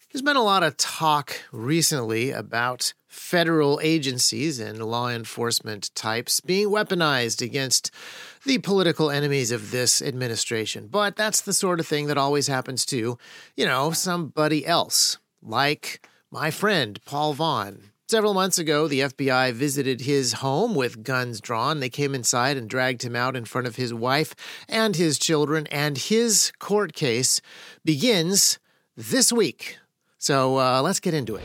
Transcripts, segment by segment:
There's been a lot of talk recently about federal agencies and law enforcement types being weaponized against the political enemies of this administration. But that's the sort of thing that always happens to, somebody else, like my friend Paul Vaughn. Several months ago, the FBI visited his home with guns drawn. They came inside and dragged him out in front of his wife and his children, and his court case begins this week. So let's get into it.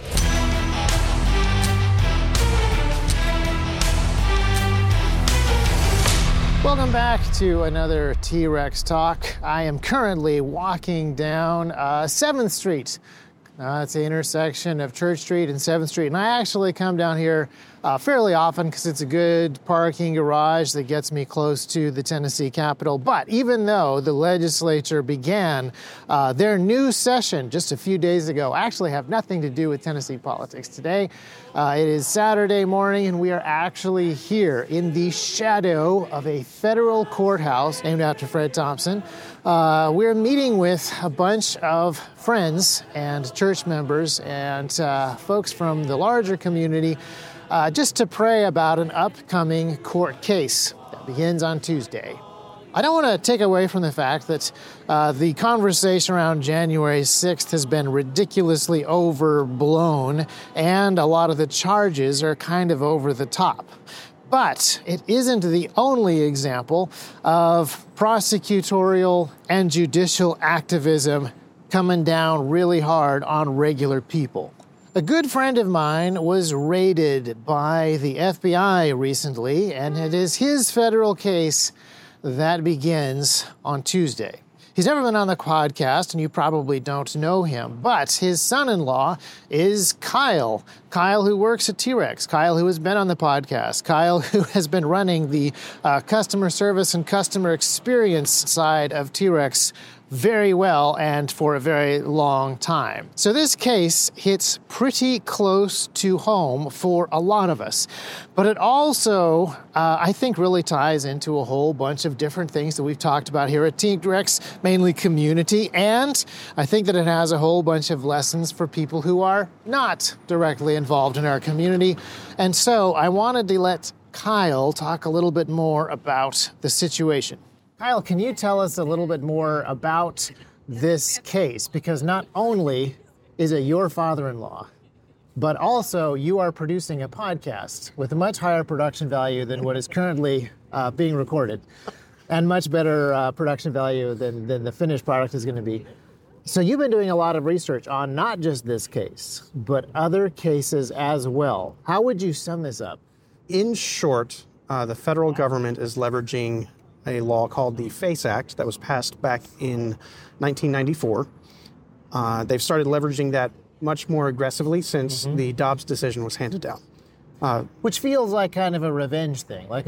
Welcome back to another T-Rex Talk. I am currently walking down 7th Street. It's the intersection of Church Street and 7th Street. And I actually come down here fairly often because it's a good parking garage that gets me close to the Tennessee Capitol. But even though the legislature began their new session just a few days ago, actually have nothing to do with Tennessee politics today. It is Saturday morning, and we are actually here in the shadow of a federal courthouse named after Fred Thompson. We're meeting with a bunch of friends and church members and folks from the larger community just to pray about an upcoming court case that begins on Tuesday. I don't want to take away from the fact that the conversation around January 6th has been ridiculously overblown, and a lot of the charges are kind of over the top. But it isn't the only example of prosecutorial and judicial activism coming down really hard on regular people. A good friend of mine was raided by the FBI recently, and it is his federal case that begins on Tuesday. He's never been on the podcast, and you probably don't know him, but his son-in-law is Kyle. Kyle, who works at T-Rex. Kyle, who has been on the podcast. Kyle, who has been running the customer service and customer experience side of T-Rex very well and for a very long time. So this case hits pretty close to home for a lot of us. But it also, I think, really ties into a whole bunch of different things that we've talked about here at T-Rex, mainly community. And I think that it has a whole bunch of lessons for people who are not directly involved in our community. And so I wanted to let Kyle talk a little bit more about the situation. Kyle, can you tell us a little bit more about this case? Because not only is it your father-in-law, but also you are producing a podcast with a much higher production value than what is currently being recorded, and much better production value than the finished product is going to be. So you've been doing a lot of research on not just this case, but other cases as well. How would you sum this up? In short, the federal government is leveraging a law called the FACE Act that was passed back in 1994. They've started leveraging that much more aggressively since the Dobbs decision was handed down. Which feels like kind of a revenge thing. Like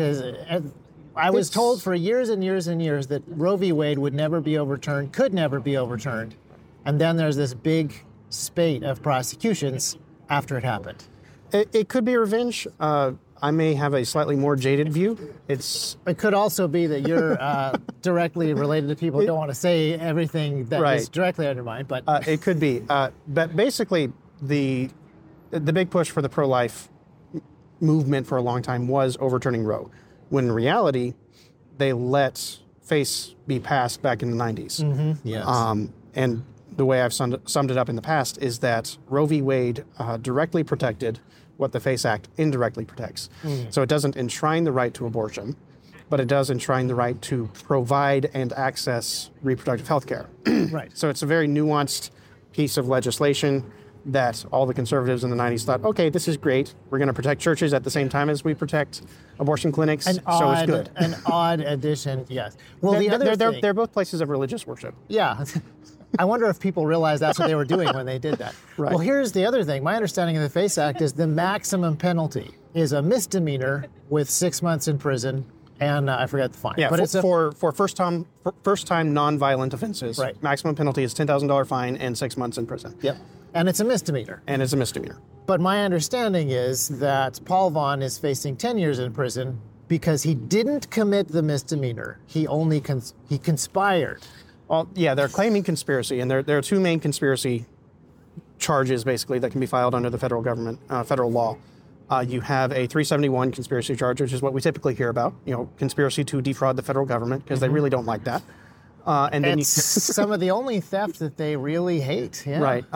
I was told for years and years and years that Roe v. Wade would never be overturned, could never be overturned. And then there's this big spate of prosecutions after it happened. It could be revenge. I may have a slightly more jaded view. It could also be that you're directly related to people who don't want to say everything that is directly undermined. But it could be. But basically, the big push for the pro-life movement for a long time was overturning Roe, when in reality, they let FACE be passed back in the 90s. Mm-hmm. Yes. And the way I've summed it up in the past is that Roe v. Wade directly protected what the FACE Act indirectly protects. So it doesn't enshrine the right to abortion, but it does enshrine the right to provide and access reproductive health care. Right. So it's a very nuanced piece of legislation that all the conservatives in the 90s thought, okay, this is great. We're going to protect churches at the same time as we protect abortion clinics, so it's good. An odd addition, yes. Well, they're both places of religious worship. Yeah. I wonder if people realized that's what they were doing when they did that. Right. Well, here's the other thing. My understanding of the FACE Act is the maximum penalty is a misdemeanor with 6 months in prison, and I forget the fine. Yeah, but for first-time non-violent offenses, right. Maximum penalty is $10,000 fine and 6 months in prison. Yep. And it's a misdemeanor. But my understanding is that Paul Vaughn is facing 10 years in prison because he didn't commit the misdemeanor. He only he conspired. Well, yeah, they're claiming conspiracy, and there are two main conspiracy charges basically that can be filed under the federal government, federal law. You have a 371 conspiracy charge, which is what we typically hear about, conspiracy to defraud the federal government, because they really don't like that. And then it's some of the only theft that they really hate. Yeah. Right.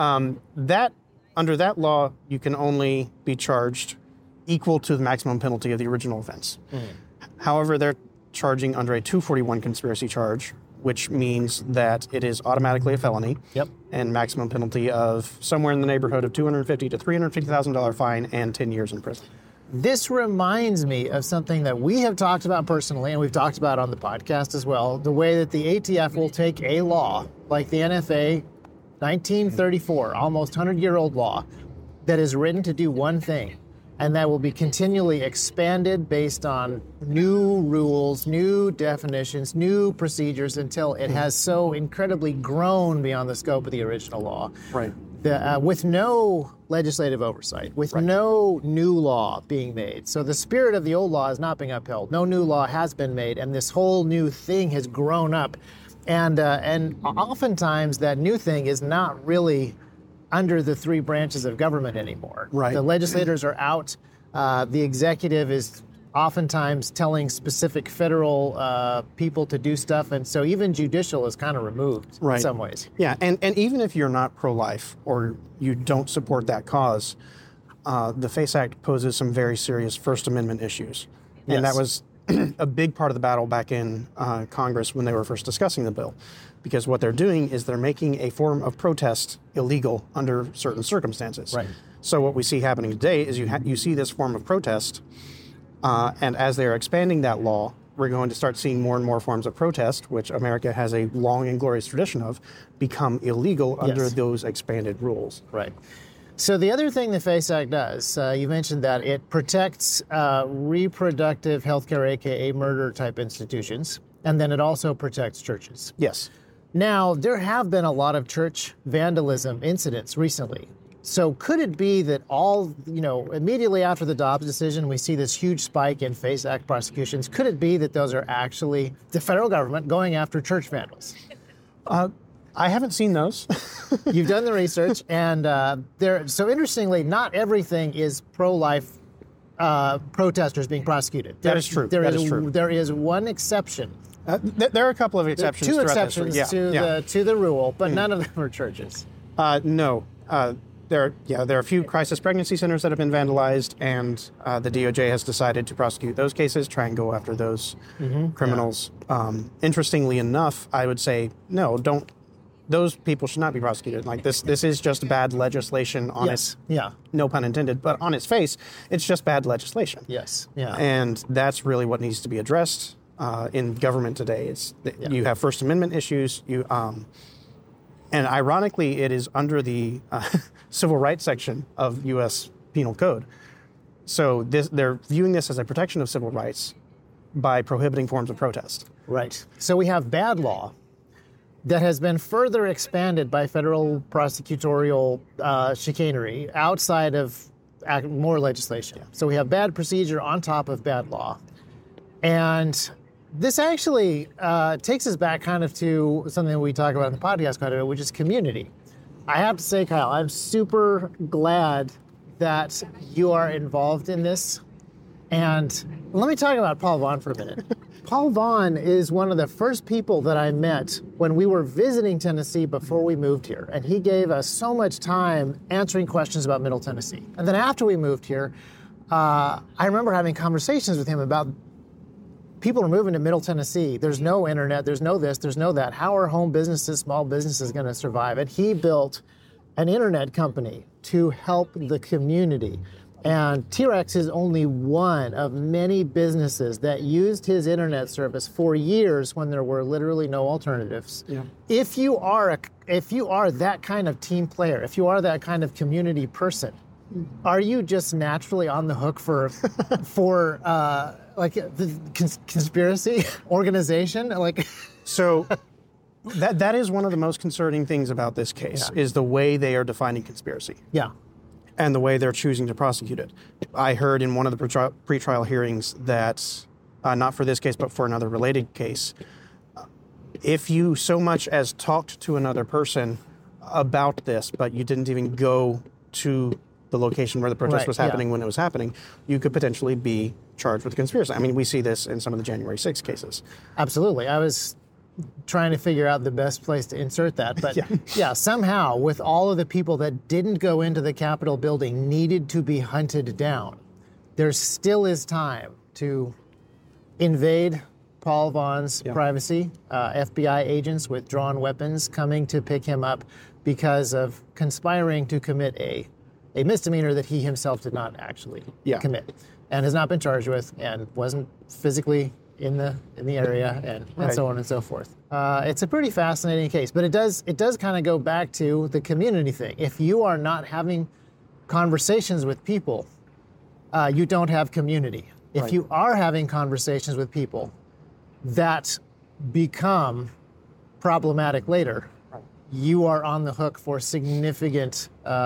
Under that law, you can only be charged equal to the maximum penalty of the original offense. However, they're charging under a 241 conspiracy charge, which means that it is automatically a felony. Yep. And maximum penalty of somewhere in the neighborhood of $250,000 to $350,000 fine and 10 years in prison. This reminds me of something that we have talked about personally, and we've talked about on the podcast as well, the way that the ATF will take a law like the NFA 1934, almost 100-year-old law, that is written to do one thing, and that will be continually expanded based on new rules, new definitions, new procedures, until it has so incredibly grown beyond the scope of the original law. Right. With no legislative oversight, with no new law being made. So the spirit of the old law is not being upheld. No new law has been made, and this whole new thing has grown up. And oftentimes that new thing is not really under the three branches of government anymore. Right. The legislators are out. The executive is oftentimes telling specific federal people to do stuff, and so even judicial is kind of removed in some ways. Yeah, and even if you're not pro-life or you don't support that cause, the FACE Act poses some very serious First Amendment issues. And that was a big part of the battle back in Congress when they were first discussing the bill. Because what they're doing is they're making a form of protest illegal under certain circumstances. Right. So what we see happening today is you see this form of protest, and as they're expanding that law, we're going to start seeing more and more forms of protest, which America has a long and glorious tradition of, become illegal under those expanded rules. Right. So the other thing the FACE Act does, you mentioned that it protects reproductive health care, aka murder-type institutions, and then it also protects churches. Yes. Now, there have been a lot of church vandalism incidents recently. So could it be that immediately after the Dobbs decision, we see this huge spike in FACE Act prosecutions? Could it be that those are actually the federal government going after church vandals? I haven't seen those. You've done the research, and so interestingly, not everything is pro-life protesters being prosecuted. That is true. There is one exception. There are a couple of exceptions. Two exceptions to the rule, but none of them are churches. No. There are a few crisis pregnancy centers that have been vandalized, and the DOJ has decided to prosecute those cases, try and go after those criminals. Yeah. Interestingly enough, I would say, no, don't. Those people should not be prosecuted. Like this is just bad legislation on its, no pun intended, but on its face, it's just bad legislation. Yes. Yeah. And that's really what needs to be addressed in government today. You have First Amendment issues. And ironically, it is under the civil rights section of U.S. Penal Code. So they're viewing this as a protection of civil rights by prohibiting forms of protest. Right. So we have bad law that has been further expanded by federal prosecutorial chicanery outside of more legislation. Yeah. So we have bad procedure on top of bad law. And this actually takes us back kind of to something that we talk about in the podcast quite a bit, which is community. I have to say, Kyle, I'm super glad that you are involved in this. And let me talk about Paul Vaughn for a minute. Paul Vaughn is one of the first people that I met when we were visiting Tennessee before we moved here. And he gave us so much time answering questions about Middle Tennessee. And then after we moved here, I remember having conversations with him about people are moving to Middle Tennessee. There's no internet, there's no this, there's no that. How are home businesses, small businesses going to survive? And he built an internet company to help the community. And T-Rex is only one of many businesses that used his internet service for years when there were literally no alternatives. Yeah. If you are that kind of team player, if you are that kind of community person, are you just naturally on the hook for like the conspiracy organization? So that is one of the most concerning things about this case is the way they are defining conspiracy. Yeah. And the way they're choosing to prosecute it. I heard in one of the pretrial hearings that, not for this case, but for another related case, if you so much as talked to another person about this, but you didn't even go to the location where the protest was happening when it was happening, you could potentially be charged with conspiracy. I mean, we see this in some of the January 6th cases. Absolutely. I was trying to figure out the best place to insert that. But somehow, with all of the people that didn't go into the Capitol building needed to be hunted down, there still is time to invade Paul Vaughn's privacy. FBI agents with drawn weapons coming to pick him up because of conspiring to commit a misdemeanor that he himself did not actually commit, and has not been charged with, and wasn't physically in the area, and so on and so forth. It's a pretty fascinating case, but it does kind of go back to the community thing. If you are not having conversations with people, you don't have community. If you are having conversations with people that become problematic later, you are on the hook for significant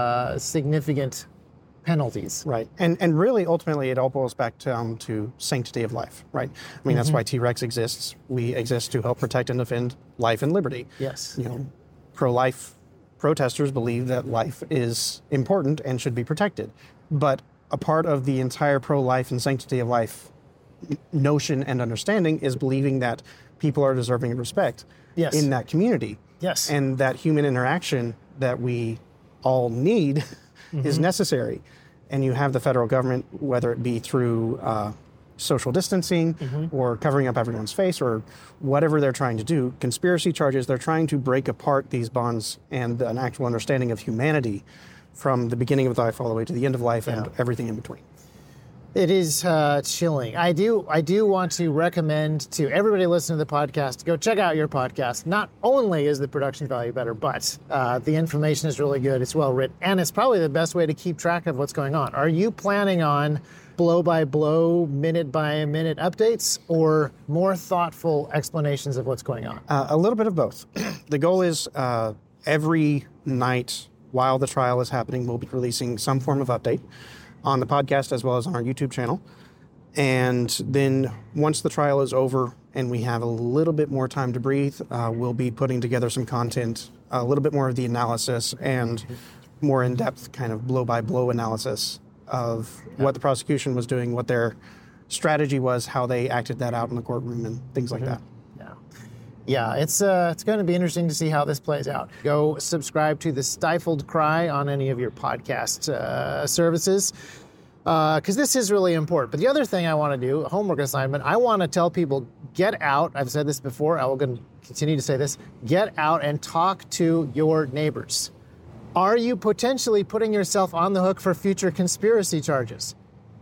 penalties. Right. And really, ultimately, it all boils back down to sanctity of life, right? I mean, that's why T-Rex exists. We exist to help protect and defend life and liberty. Yes. You know, pro-life protesters believe that life is important and should be protected. But a part of the entire pro-life and sanctity of life notion and understanding is believing that people are deserving of respect in that community. Yes. And that human interaction that we all need is necessary. And you have the federal government, whether it be through social distancing or covering up everyone's face or whatever they're trying to do, conspiracy charges, they're trying to break apart these bonds and an actual understanding of humanity from the beginning of life all the way to the end of life and everything in between. It is chilling. I do want to recommend to everybody listening to the podcast to go check out your podcast. Not only is the production value better, but the information is really good. It's well written, and it's probably the best way to keep track of what's going on. Are you planning on blow-by-blow, minute-by-minute updates, or more thoughtful explanations of what's going on? A little bit of both. The goal is every night while the trial is happening, we'll be releasing some form of update on the podcast as well as on our YouTube channel. And then once the trial is over and we have a little bit more time to breathe, we'll be putting together some content, a little bit more of the analysis and more in-depth kind of blow-by-blow analysis of what the prosecution was doing, what their strategy was, how they acted that out in the courtroom and things like that. Yeah, it's going to be interesting to see how this plays out. Go subscribe to The Stifled Cry on any of your podcast services, because this is really important. But the other thing I want to do, a homework assignment, I want to tell people, get out. I've said this before. I will continue to say this. Get out and talk to your neighbors. Are you potentially putting yourself on the hook for future conspiracy charges?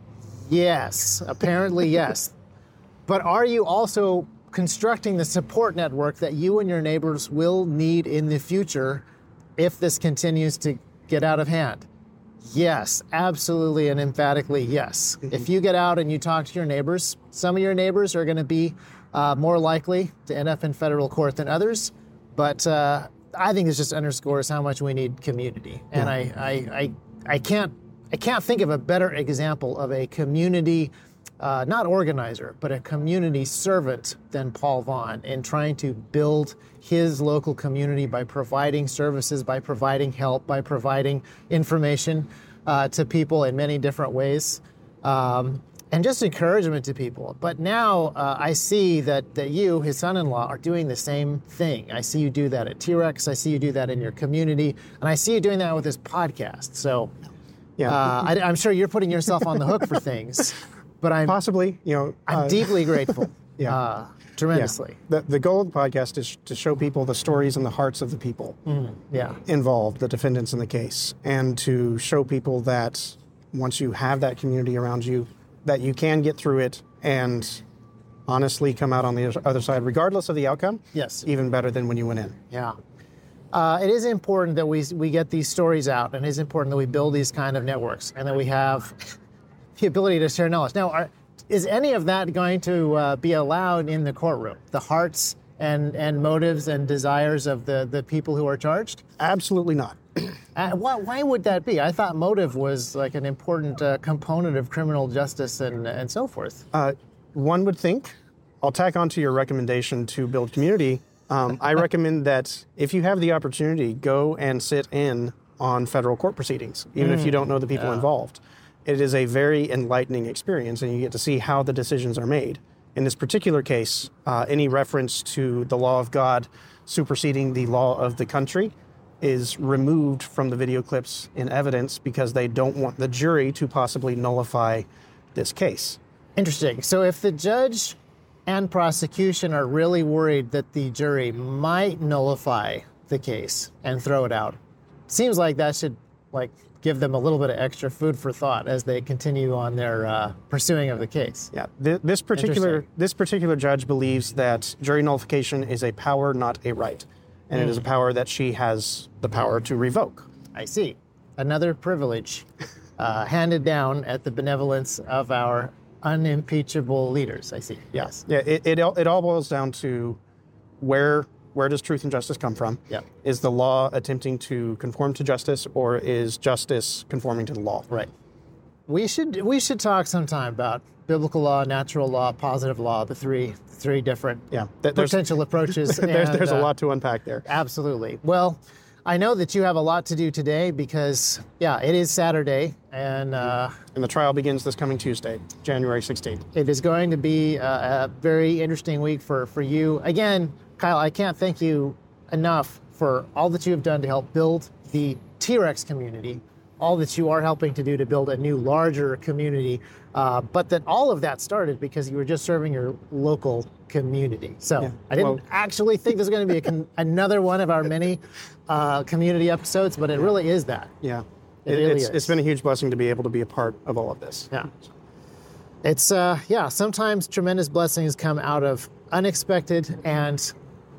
Yes, apparently yes. But are you also constructing the support network that you and your neighbors will need in the future if this continues to get out of hand? Yes, absolutely and emphatically yes. If you get out and you talk to your neighbors, some of your neighbors are going to be more likely to end up in federal court than others, but I think this just underscores how much we need community. And I can't think of a better example of a community not organizer, but a community servant than Paul Vaughn in trying to build his local community by providing services, by providing help, by providing information to people in many different ways, and just encouragement to people. But now I see that you, his son-in-law, are doing the same thing. I see you do that at T-Rex. I see you do that in your community. And I see you doing that with this podcast. So I'm sure you're putting yourself on the hook for things. But I'm possibly, I'm deeply grateful, tremendously. The goal of the podcast is to show people the stories and the hearts of the people involved, the defendants in the case, and to show people that once you have that community around you, that you can get through it and honestly come out on the other side, regardless of the outcome. Yes, even better than when you went in. Yeah. It is important that we get these stories out, and it is important that we build these kind of networks, and that we have the ability to share knowledge. Now, is any of that going to be allowed in the courtroom? The hearts and motives and desires of the people who are charged? Absolutely not. Why would that be? I thought motive was like an important component of criminal justice and so forth. One would think. I'll tack on to your recommendation to build community. I recommend that if you have the opportunity, go and sit in on federal court proceedings, even if you don't know the people involved. It is a very enlightening experience, and you get to see how the decisions are made. In this particular case, any reference to the law of God superseding the law of the country is removed from the video clips in evidence because they don't want the jury to possibly nullify this case. Interesting. So if the judge and prosecution are really worried that the jury might nullify the case and throw it out, seems like that should give them a little bit of extra food for thought as they continue on their pursuing of the case. Yeah, this particular judge believes that jury nullification is a power, not a right, and it is a power that she has the power to revoke. I see. Another privilege handed down at the benevolence of our unimpeachable leaders. I see. Yes. Yeah. It all boils down to where does truth and justice come from? Yeah. Is the law attempting to conform to justice, or is justice conforming to the law? Right. We should talk sometime about biblical law, natural law, positive law, the three different potential approaches. There's a lot to unpack there. Absolutely. Well, I know that you have a lot to do today because, it is Saturday, and the trial begins this coming Tuesday, January 16th. It is going to be a very interesting week for you. Again, Kyle, I can't thank you enough for all that you have done to help build the T-Rex community, all that you are helping to do to build a new, larger community, but that all of that started because you were just serving your local community. So I didn't actually think this was going to be another one of our many community episodes, but it really is that. Yeah. It really is. It's been a huge blessing to be able to be a part of all of this. Yeah. It's, sometimes tremendous blessings come out of unexpected and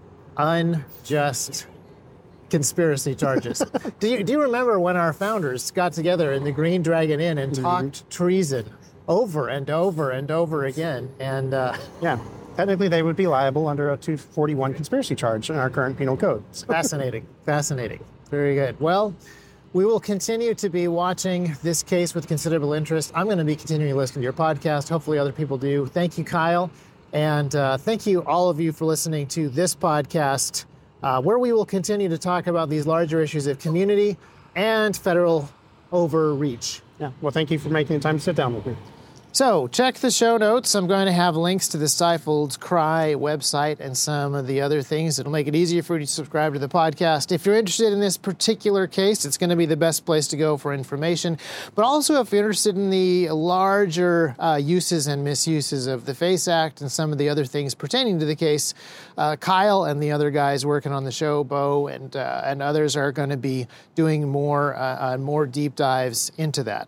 unjust conspiracy charges. Do you remember when our founders got together in the Green Dragon Inn and talked treason over and over and over again? And technically they would be liable under a 241 conspiracy charge in our current penal code. Fascinating. Very good. Well, we will continue to be watching this case with considerable interest. I'm going to be continuing to listen to your podcast. Hopefully other people do. Thank you, Kyle. And thank you, all of you, for listening to this podcast, where we will continue to talk about these larger issues of community and federal overreach. Yeah. Well, thank you for making the time to sit down with me. So check the show notes. I'm going to have links to the Stifled Cry website and some of the other things that'll make it easier for you to subscribe to the podcast. If you're interested in this particular case, it's going to be the best place to go for information. But also, if you're interested in the larger uses and misuses of the FACE Act and some of the other things pertaining to the case, Kyle and the other guys working on the show, Bo and others, are going to be doing more deep dives into that.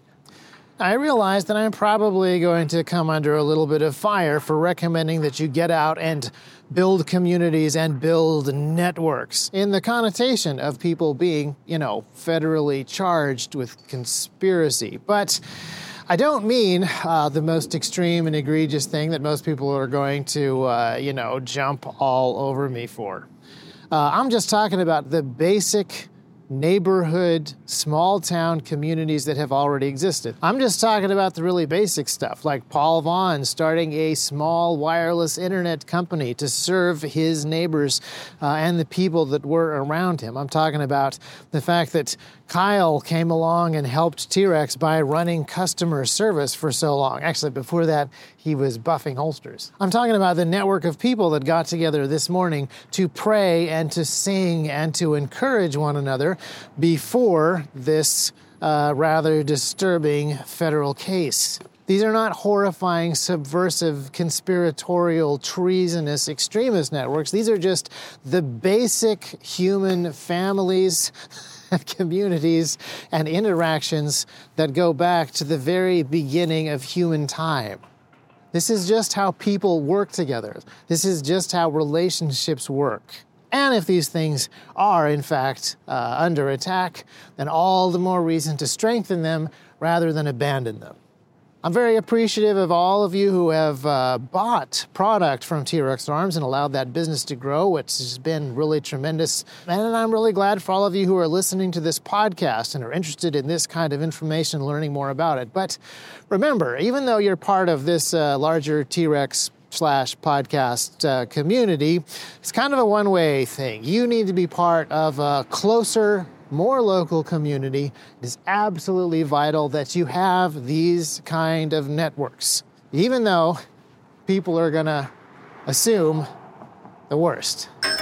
I realize that I'm probably going to come under a little bit of fire for recommending that you get out and build communities and build networks in the connotation of people being, federally charged with conspiracy. But I don't mean the most extreme and egregious thing that most people are going to, jump all over me for. I'm just talking about the basic neighborhood, small town communities that have already existed. I'm just talking about the really basic stuff, like Paul Vaughn starting a small wireless internet company to serve his neighbors and the people that were around him. I'm talking about the fact that Kyle came along and helped T-Rex by running customer service for so long. Actually, before that, he was buffing holsters. I'm talking about the network of people that got together this morning to pray and to sing and to encourage one another before this rather disturbing federal case. These are not horrifying, subversive, conspiratorial, treasonous, extremist networks. These are just the basic human families and communities and interactions that go back to the very beginning of human time. This is just how people work together. This is just how relationships work. And if these things are, in fact, under attack, then all the more reason to strengthen them rather than abandon them. I'm very appreciative of all of you who have bought product from T-Rex Arms and allowed that business to grow, which has been really tremendous. And I'm really glad for all of you who are listening to this podcast and are interested in this kind of information, learning more about it. But remember, even though you're part of this larger T-Rex church/podcast community. It's kind of a one-way thing. You need to be part of a closer, more local community. It is absolutely vital that you have these kind of networks, even though people are going to assume the worst.